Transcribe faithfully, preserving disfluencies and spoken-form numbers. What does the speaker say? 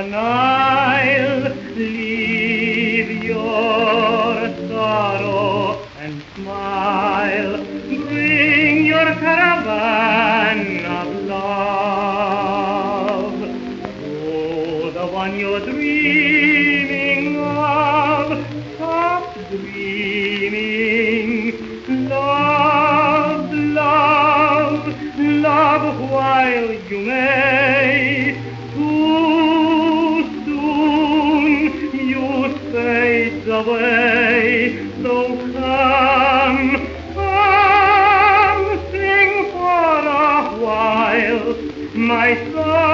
the Nile, leave your sorrow and smile, bring your caravan of love. Oh, the one you're dreaming of, stop dreaming. Love, love, love while you may. Too soon you fade away. So come, come, sing for a while, my son.